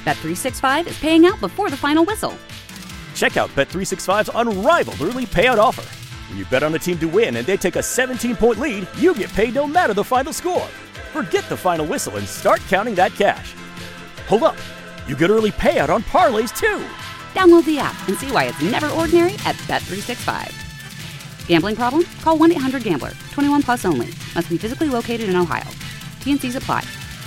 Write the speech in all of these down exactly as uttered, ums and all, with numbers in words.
Bet three sixty-five is paying out before the final whistle. Check out Bet three sixty-five's unrivaled early payout offer. When you bet on a team to win and they take a seventeen-point lead, you get paid no matter the final score. Forget the final whistle and start counting that cash. Hold up, you get early payout on parlays too. Download the app and see why it's never ordinary at Bet three sixty-five. Gambling problem? Call one eight hundred gambler. twenty-one plus only. Must be physically located in Ohio. T N Cs apply.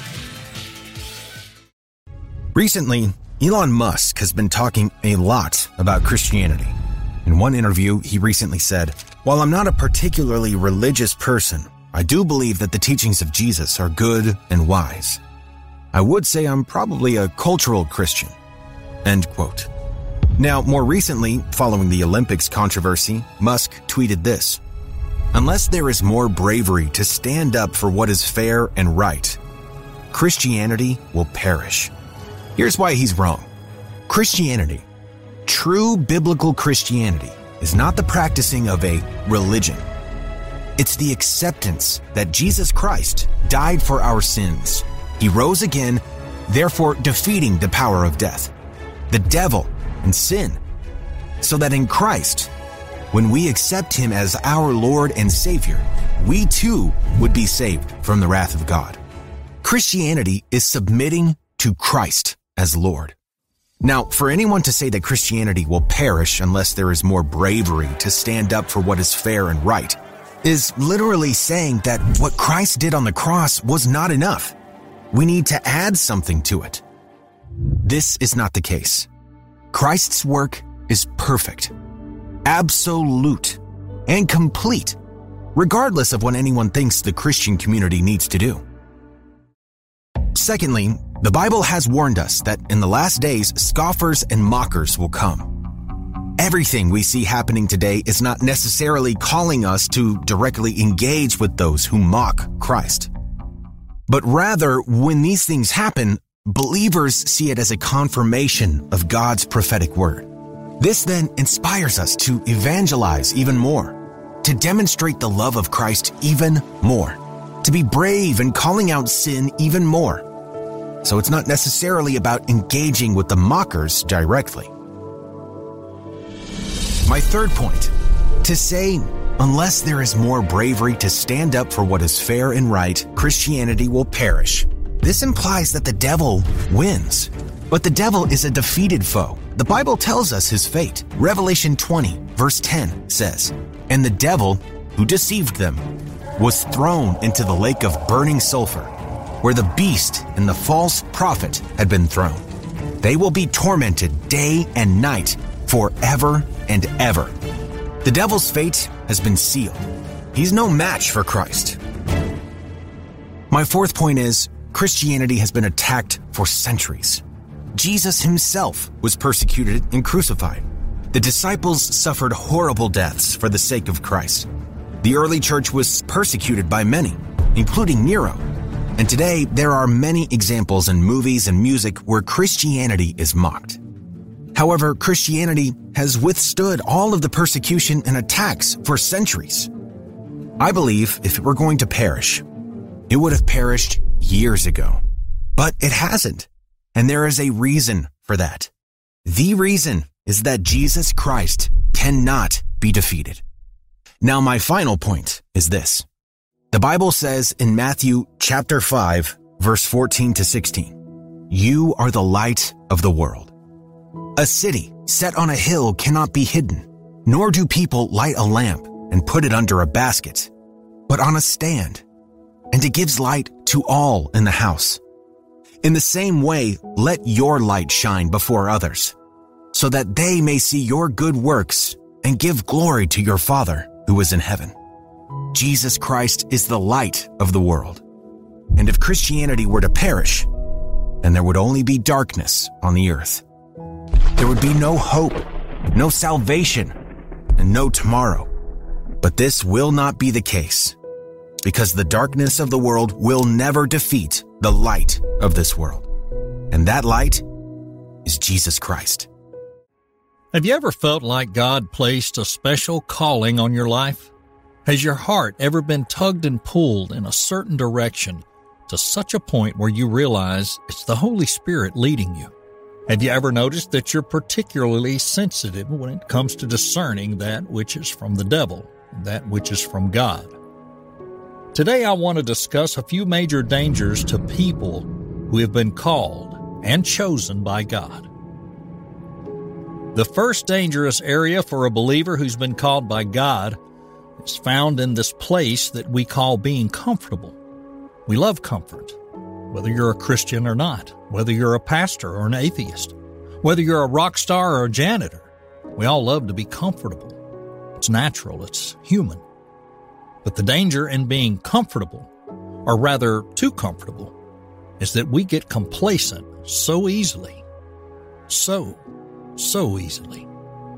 Recently, Elon Musk has been talking a lot about Christianity. In one interview, he recently said, "While I'm not a particularly religious person, I do believe that the teachings of Jesus are good and wise. I would say I'm probably a cultural Christian." End quote. Now, more recently, following the Olympics controversy, Musk tweeted this: "Unless there is more bravery to stand up for what is fair and right, Christianity will perish." Here's why he's wrong. Christianity, true biblical Christianity, is not the practicing of a religion. It's the acceptance that Jesus Christ died for our sins. He rose again, therefore defeating the power of death, the devil, and sin, so that in Christ, when we accept him as our Lord and Savior, we too would be saved from the wrath of God. Christianity is submitting to Christ as Lord. Now, for anyone to say that Christianity will perish unless there is more bravery to stand up for what is fair and right is literally saying that what Christ did on the cross was not enough. We need to add something to it. This is not the case. Christ's work is perfect, absolute, and complete, regardless of what anyone thinks the Christian community needs to do. Secondly, the Bible has warned us that in the last days, scoffers and mockers will come. Everything we see happening today is not necessarily calling us to directly engage with those who mock Christ. But rather, when these things happen, believers see it as a confirmation of God's prophetic word. This then inspires us to evangelize even more, to demonstrate the love of Christ even more, to be brave and calling out sin even more. So it's not necessarily about engaging with the mockers directly. My third point, to say, unless there is more bravery to stand up for what is fair and right, Christianity will perish. This implies that the devil wins. But the devil is a defeated foe. The Bible tells us his fate. Revelation twenty, verse ten says, "And the devil, who deceived them, was thrown into the lake of burning sulfur, where the beast and the false prophet had been thrown. They will be tormented day and night forever and ever." The devil's fate has been sealed. He's no match for Christ. My fourth point is, Christianity has been attacked for centuries. Jesus himself was persecuted and crucified. The disciples suffered horrible deaths for the sake of Christ. The early church was persecuted by many, including Nero. And today, there are many examples in movies and music where Christianity is mocked. However, Christianity has withstood all of the persecution and attacks for centuries. I believe if it were going to perish, it would have perished years ago. But it hasn't, and there is a reason for that. The reason is that Jesus Christ cannot be defeated. Now, my final point is this. The Bible says in Matthew chapter five, verse fourteen to sixteen, "You are the light of the world. A city set on a hill cannot be hidden, nor do people light a lamp and put it under a basket, but on a stand, and it gives light to all in the house. In the same way, let your light shine before others, so that they may see your good works and give glory to your Father who is in heaven." Jesus Christ is the light of the world. And if Christianity were to perish, then there would only be darkness on the earth. There would be no hope, no salvation, and no tomorrow. But this will not be the case, because the darkness of the world will never defeat the light of this world. And that light is Jesus Christ. Have you ever felt like God placed a special calling on your life? Has your heart ever been tugged and pulled in a certain direction to such a point where you realize it's the Holy Spirit leading you? Have you ever noticed that you're particularly sensitive when it comes to discerning that which is from the devil, and that which is from God? Today I want to discuss a few major dangers to people who have been called and chosen by God. The first dangerous area for a believer who's been called by God is found in this place that we call being comfortable. We love comfort, whether you're a Christian or not, whether you're a pastor or an atheist, whether you're a rock star or a janitor. We all love to be comfortable. It's natural, it's human. But the danger in being comfortable, or rather too comfortable, is that we get complacent so easily. So, so easily.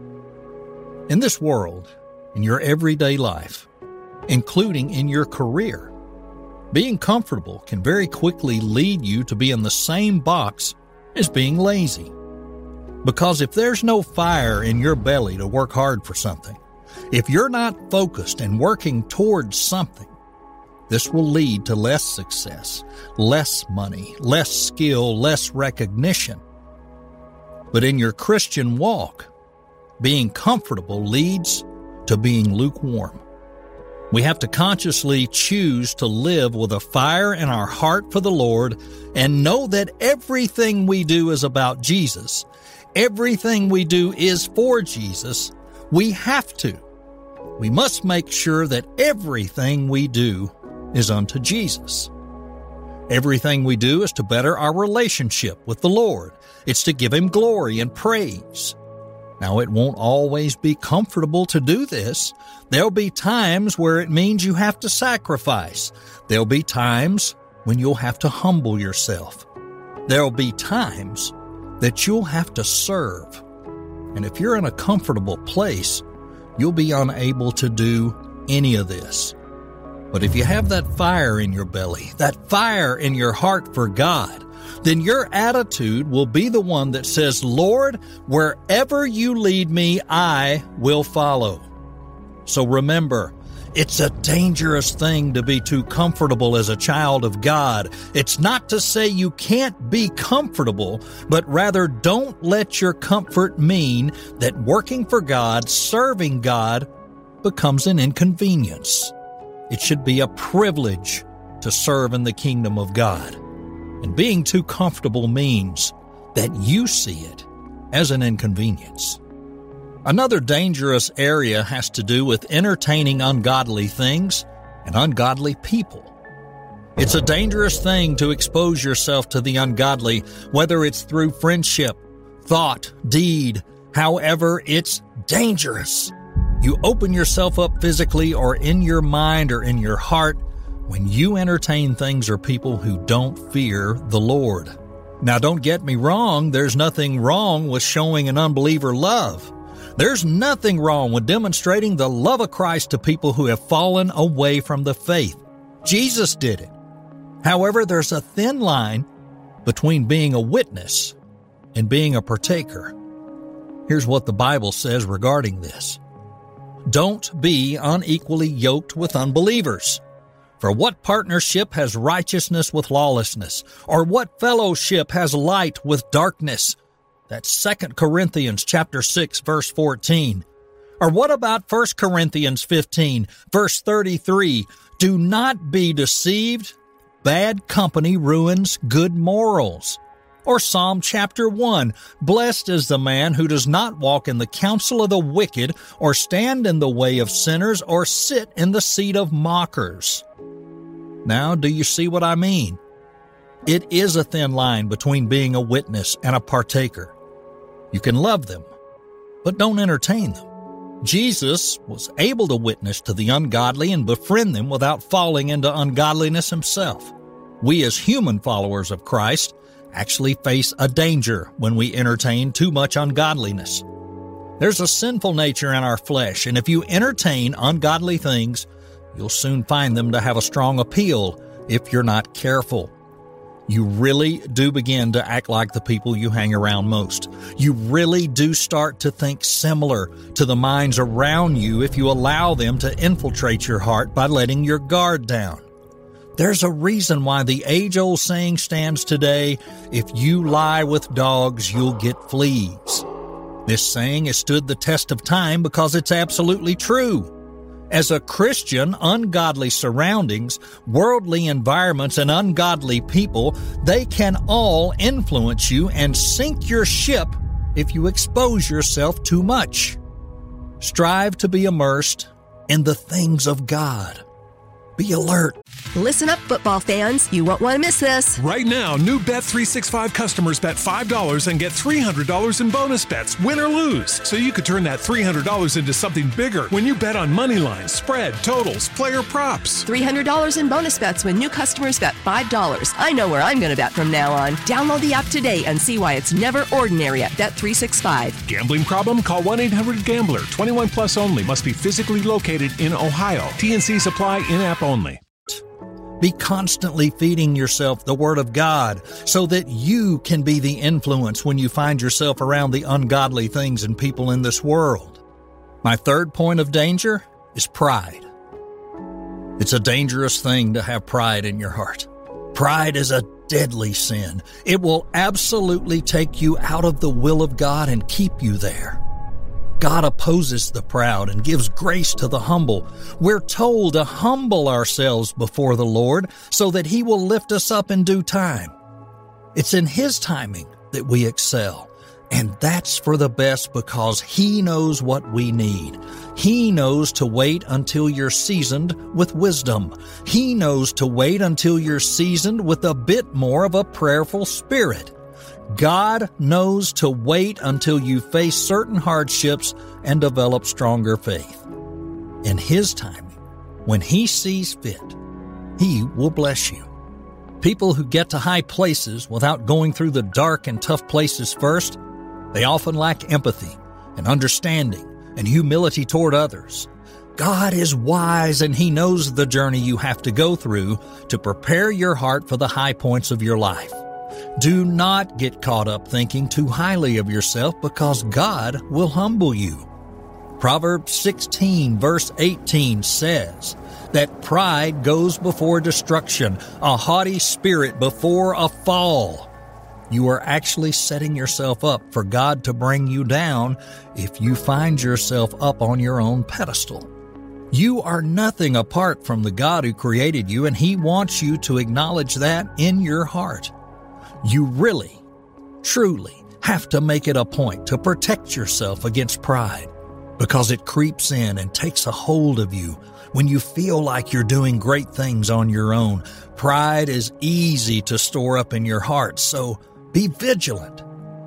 In this world, in your everyday life, including in your career, being comfortable can very quickly lead you to be in the same box as being lazy. Because if there's no fire in your belly to work hard for something, if you're not focused and working towards something, this will lead to less success, less money, less skill, less recognition. But in your Christian walk, being comfortable leads to being lukewarm. We have to consciously choose to live with a fire in our heart for the Lord and know that everything we do is about Jesus. Everything we do is for Jesus. We have to. We must make sure that everything we do is unto Jesus. Everything we do is to better our relationship with the Lord. It's to give Him glory and praise. Now, it won't always be comfortable to do this. There'll be times where it means you have to sacrifice. There'll be times when you'll have to humble yourself. There'll be times that you'll have to serve. And if you're in a comfortable place, you'll be unable to do any of this. But if you have that fire in your belly, that fire in your heart for God, then your attitude will be the one that says, Lord, wherever you lead me, I will follow. So remember, it's a dangerous thing to be too comfortable as a child of God. It's not to say you can't be comfortable, but rather don't let your comfort mean that working for God, serving God, becomes an inconvenience. It should be a privilege to serve in the kingdom of God. And being too comfortable means that you see it as an inconvenience. Another dangerous area has to do with entertaining ungodly things and ungodly people. It's a dangerous thing to expose yourself to the ungodly, whether it's through friendship, thought, deed. However, it's dangerous. You open yourself up physically or in your mind or in your heart when you entertain things or people who don't fear the Lord. Now, don't get me wrong, there's nothing wrong with showing an unbeliever love. There's nothing wrong with demonstrating the love of Christ to people who have fallen away from the faith. Jesus did it. However, there's a thin line between being a witness and being a partaker. Here's what the Bible says regarding this. Don't be unequally yoked with unbelievers. For what partnership has righteousness with lawlessness? Or what fellowship has light with darkness? That's Second Corinthians chapter six, verse fourteen. Or what about First Corinthians fifteen, verse thirty-three? Do not be deceived. Bad company ruins good morals. Or Psalm chapter one, blessed is the man who does not walk in the counsel of the wicked, or stand in the way of sinners, or sit in the seat of mockers. Now, do you see what I mean? It is a thin line between being a witness and a partaker. You can love them, but don't entertain them. Jesus was able to witness to the ungodly and befriend them without falling into ungodliness himself. We as human followers of Christ actually face a danger when we entertain too much ungodliness. There's a sinful nature in our flesh, and if you entertain ungodly things, you'll soon find them to have a strong appeal if you're not careful. You really do begin to act like the people you hang around most. You really do start to think similar to the minds around you if you allow them to infiltrate your heart by letting your guard down. There's a reason why the age-old saying stands today, if you lie with dogs, you'll get fleas. This saying has stood the test of time because it's absolutely true. As a Christian, ungodly surroundings, worldly environments, and ungodly people, they can all influence you and sink your ship if you expose yourself too much. Strive to be immersed in the things of God. Be alert. Listen up, football fans. You won't want to miss this. Right now, new Bet three sixty-five customers bet five dollars and get three hundred dollars in bonus bets, win or lose. So you could turn that three hundred dollars into something bigger when you bet on money lines, spread, totals, player props. three hundred dollars in bonus bets when new customers bet five dollars. I know where I'm going to bet from now on. Download the app today and see why it's never ordinary at Bet three sixty-five. Gambling problem? Call one eight hundred gambler. twenty-one plus only. Must be physically located in Ohio. T N C supply in-app only. Be constantly feeding yourself the Word of God so that you can be the influence when you find yourself around the ungodly things and people in this world. My third point of danger is pride. It's a dangerous thing to have pride in your heart. Pride is a deadly sin. It will absolutely take you out of the will of God and keep you there. God opposes the proud and gives grace to the humble. We're told to humble ourselves before the Lord so that He will lift us up in due time. It's in His timing that we excel, and that's for the best because He knows what we need. He knows to wait until you're seasoned with wisdom. He knows to wait until you're seasoned with a bit more of a prayerful spirit. God knows to wait until you face certain hardships and develop stronger faith. In His timing, when He sees fit, He will bless you. People who get to high places without going through the dark and tough places first, they often lack empathy and understanding and humility toward others. God is wise and He knows the journey you have to go through to prepare your heart for the high points of your life. Do not get caught up thinking too highly of yourself because God will humble you. Proverbs sixteen verse eighteen says that pride goes before destruction, a haughty spirit before a fall. You are actually setting yourself up for God to bring you down if you find yourself up on your own pedestal. You are nothing apart from the God who created you, and He wants you to acknowledge that in your heart. You really, truly have to make it a point to protect yourself against pride because it creeps in and takes a hold of you when you feel like you're doing great things on your own. Pride is easy to store up in your heart, so be vigilant.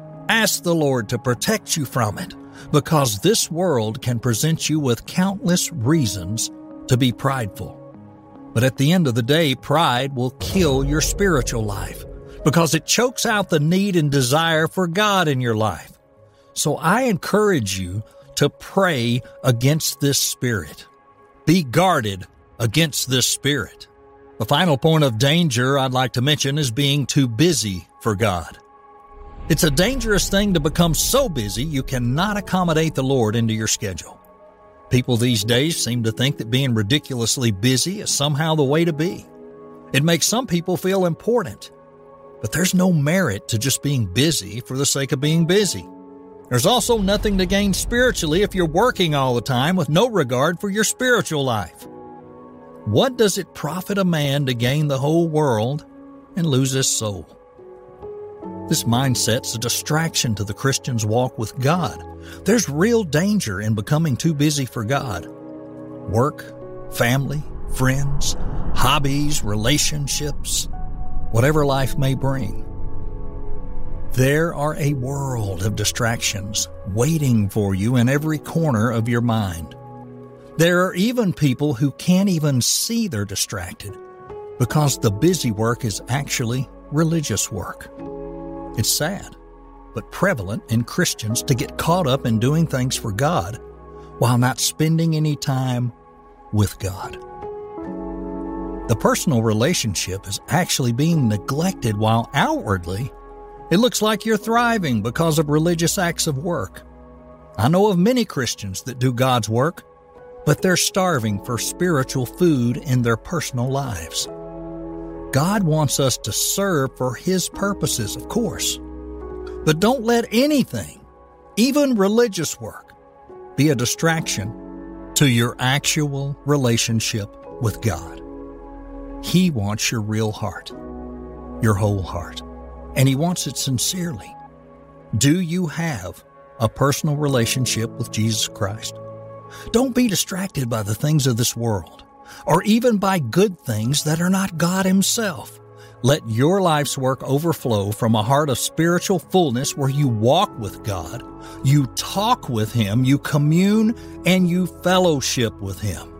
Ask the Lord to protect you from it because this world can present you with countless reasons to be prideful. But at the end of the day, pride will kill your spiritual life, because it chokes out the need and desire for God in your life. So I encourage you to pray against this spirit. Be guarded against this spirit. The final point of danger I'd like to mention is being too busy for God. It's a dangerous thing to become so busy you cannot accommodate the Lord into your schedule. People these days seem to think that being ridiculously busy is somehow the way to be. It makes some people feel important. But there's no merit to just being busy for the sake of being busy. There's also nothing to gain spiritually if you're working all the time with no regard for your spiritual life. What does it profit a man to gain the whole world and lose his soul? This mindset's a distraction to the Christian's walk with God. There's real danger in becoming too busy for God. Work, family, friends, hobbies, relationships, whatever life may bring. There are a world of distractions waiting for you in every corner of your mind. There are even people who can't even see they're distracted because the busy work is actually religious work. It's sad, but prevalent in Christians to get caught up in doing things for God while not spending any time with God. The personal relationship is actually being neglected while outwardly it looks like you're thriving because of religious acts of work. I know of many Christians that do God's work, but they're starving for spiritual food in their personal lives. God wants us to serve for His purposes, of course. But don't let anything, even religious work, be a distraction to your actual relationship with God. He wants your real heart, your whole heart, and He wants it sincerely. Do you have a personal relationship with Jesus Christ? Don't be distracted by the things of this world, or even by good things that are not God Himself. Let your life's work overflow from a heart of spiritual fullness where you walk with God, you talk with Him, you commune, and you fellowship with Him.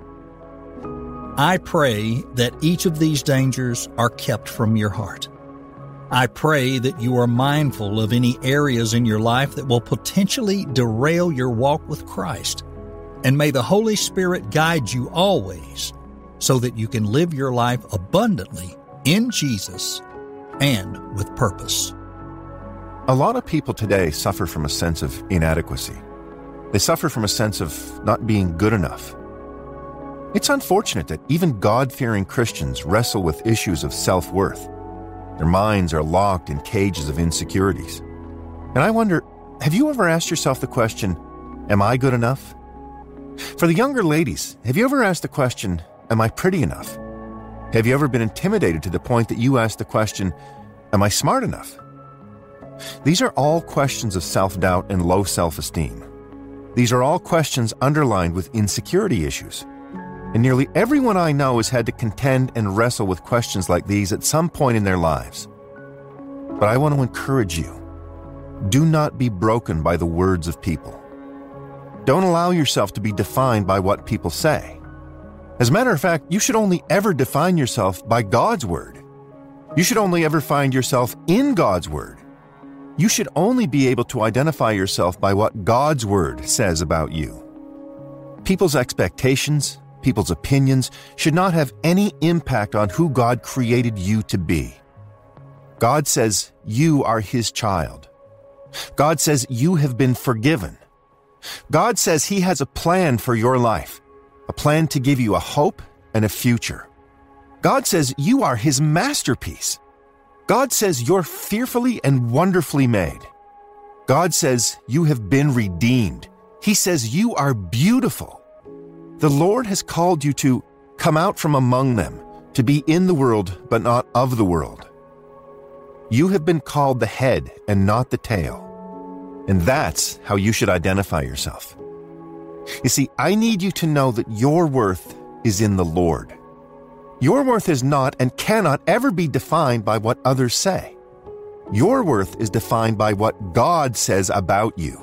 I pray that each of these dangers are kept from your heart. I pray that you are mindful of any areas in your life that will potentially derail your walk with Christ. And may the Holy Spirit guide you always so that you can live your life abundantly in Jesus and with purpose. A lot of people today suffer from a sense of inadequacy. They suffer from a sense of not being good enough. It's unfortunate that even God-fearing Christians wrestle with issues of self-worth. Their minds are locked in cages of insecurities. And I wonder, have you ever asked yourself the question, am I good enough? For the younger ladies, have you ever asked the question, am I pretty enough? Have you ever been intimidated to the point that you ask the question, am I smart enough? These are all questions of self-doubt and low self-esteem. These are all questions underlined with insecurity issues. And nearly everyone I know has had to contend and wrestle with questions like these at some point in their lives. But I want to encourage you, do not be broken by the words of people. Don't allow yourself to be defined by what people say. As a matter of fact, you should only ever define yourself by God's Word. You should only ever find yourself in God's Word. You should only be able to identify yourself by what God's Word says about you. People's expectations, people's opinions should not have any impact on who God created you to be. God says you are His child. God says you have been forgiven. God says He has a plan for your life, a plan to give you a hope and a future. God says you are His masterpiece. God says you're fearfully and wonderfully made. God says you have been redeemed. He says you are beautiful. The Lord has called you to come out from among them, to be in the world but not of the world. You have been called the head and not the tail. And that's how you should identify yourself. You see, I need you to know that your worth is in the Lord. Your worth is not and cannot ever be defined by what others say. Your worth is defined by what God says about you.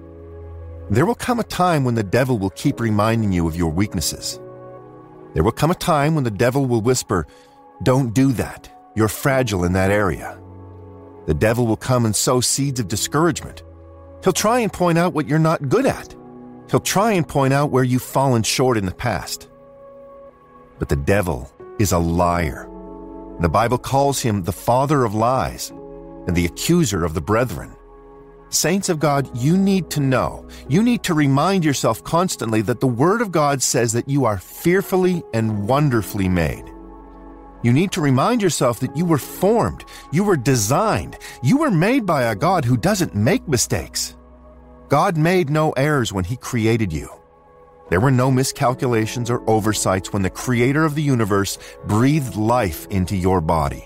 There will come a time when the devil will keep reminding you of your weaknesses. There will come a time when the devil will whisper, "Don't do that. You're fragile in that area." The devil will come and sow seeds of discouragement. He'll try and point out what you're not good at. He'll try and point out where you've fallen short in the past. But the devil is a liar. The Bible calls him the father of lies and the accuser of the brethren. Saints of God, you need to know, you need to remind yourself constantly that the Word of God says that you are fearfully and wonderfully made. You need to remind yourself that you were formed, you were designed, you were made by a God who doesn't make mistakes. God made no errors when He created you. There were no miscalculations or oversights when the Creator of the universe breathed life into your body.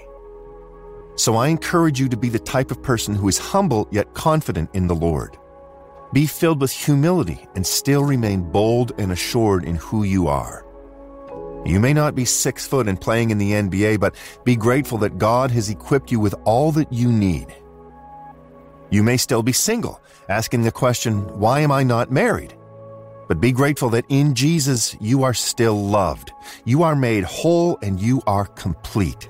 So I encourage you to be the type of person who is humble yet confident in the Lord. Be filled with humility and still remain bold and assured in who you are. You may not be six foot and playing in the N B A, but be grateful that God has equipped you with all that you need. You may still be single, asking the question, why am I not married? But be grateful that in Jesus you are still loved. You are made whole and you are complete.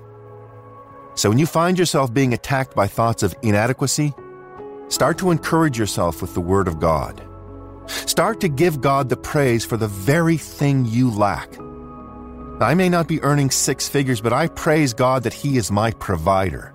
So when you find yourself being attacked by thoughts of inadequacy, start to encourage yourself with the Word of God. Start to give God the praise for the very thing you lack. I may not be earning six figures, but I praise God that He is my provider.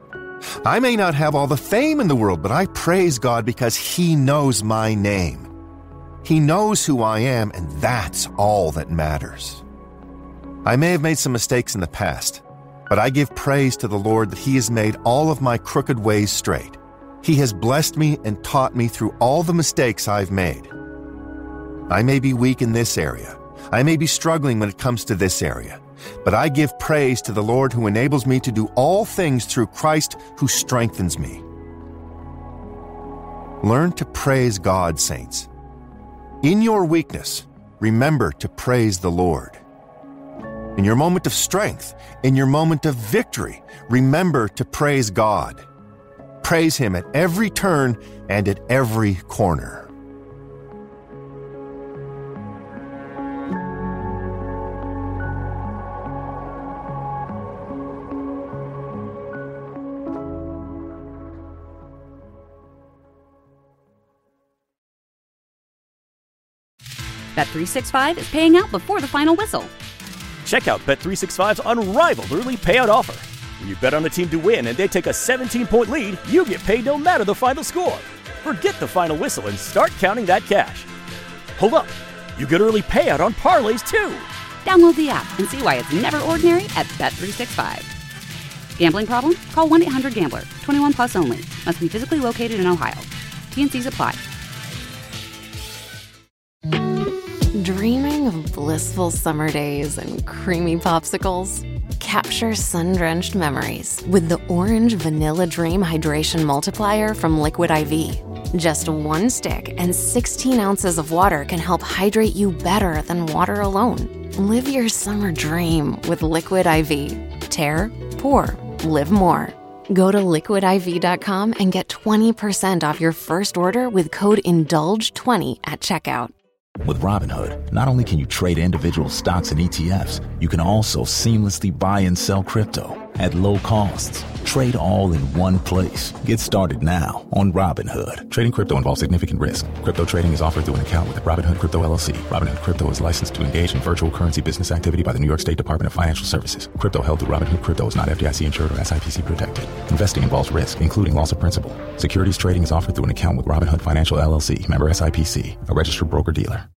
I may not have all the fame in the world, but I praise God because He knows my name. He knows who I am, and that's all that matters. I may have made some mistakes in the past, But I give praise to the Lord that He has made all of my crooked ways straight. He has blessed me and taught me through all the mistakes I've made. I may be weak in this area. I may be struggling when it comes to this area. But I give praise to the Lord who enables me to do all things through Christ who strengthens me. Learn to praise God, saints. In your weakness, remember to praise the Lord. In your moment of strength, in your moment of victory, remember to praise God. Praise Him at every turn and at every corner. Bet three sixty-five is paying out before the final whistle. Check out Bet three sixty-five's unrivaled early payout offer. When you bet on a team to win and they take a seventeen-point lead, you get paid no matter the final score. Forget the final whistle and start counting that cash. Hold up, you get early payout on parlays too. Download the app and see why it's never ordinary at Bet three sixty-five. Gambling problem? Call one eight hundred gambler. twenty-one plus only. Must be physically located in Ohio. T and Cs apply. Dreaming of blissful summer days and creamy popsicles? Capture sun-drenched memories with the Orange Vanilla Dream Hydration Multiplier from Liquid I V. Just one stick and sixteen ounces of water can help hydrate you better than water alone. Live your summer dream with Liquid I V. Tear, pour, live more. Go to liquid I V dot com and get twenty percent off your first order with code indulge twenty at checkout. With Robinhood, not only can you trade individual stocks and E T Fs, you can also seamlessly buy and sell crypto at low costs. Trade all in one place. Get started now on Robinhood. Trading crypto involves significant risk. Crypto trading is offered through an account with Robinhood Crypto L L C. Robinhood Crypto is licensed to engage in virtual currency business activity by the New York State Department of Financial Services. Crypto held through Robinhood Crypto is not F D I C insured or S I P C protected. Investing involves risk, including loss of principal. Securities trading is offered through an account with Robinhood Financial L L C, member S I P C, a registered broker-dealer.